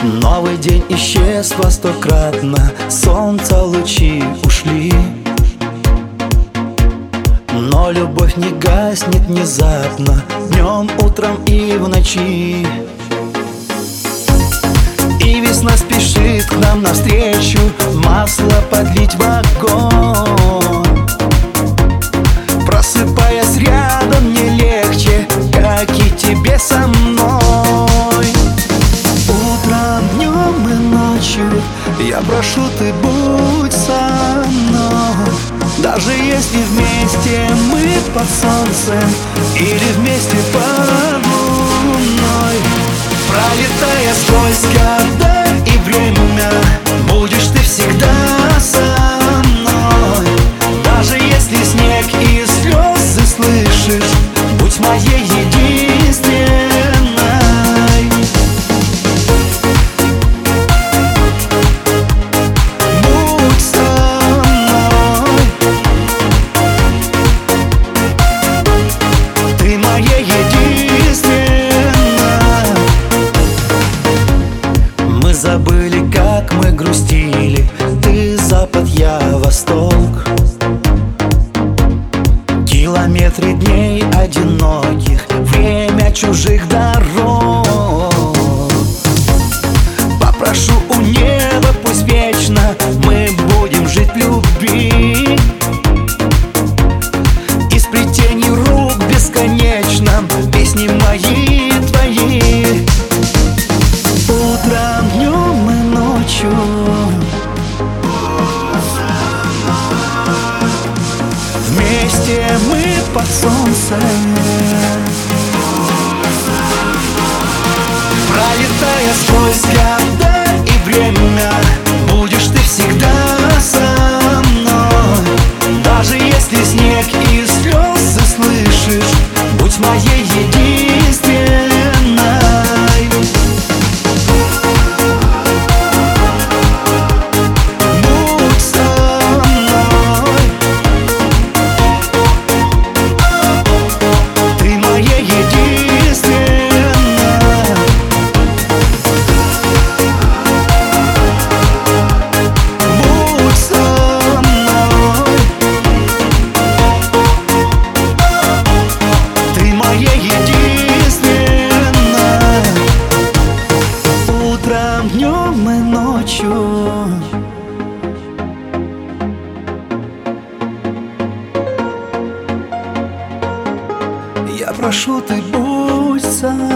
Новый день исчез во 100-кратно, солнца лучи ушли, но любовь не гаснет внезапно, днем, утром и в ночи. И весна спешит к нам навстречу, масло подлить в огонь. Просыпаясь рядом, мне легче, как и тебе со мной. Утром, днем и ночью я прошу, ты будь со мной. Даже если вместе мы под солнцем или вместе под луной, пролетая сквозь года и время, будешь ты всегда со мной. Даже если снег и слезы слышишь, будь моей единственной. Будь со мной, ты моя единственная. Мы забыли, как мы грустили, ты запад, я восток. Километры дней одиноких, время чужих дорог. Попрошу у неба, пусть вечно мы будем жить в любви. Из плетений рук бесконечно песни мои, твои. Утром, днем и ночью вместе мы под солнцем, пролетая сквозь года и время, будешь ты всегда со мной. Даже если снег и слезы слышишь, будь моей единственной. Будь со мной, ты моя единственная. Будь со мной, ты моя единственная. Утром, днем и ночью я прошу, ты будь со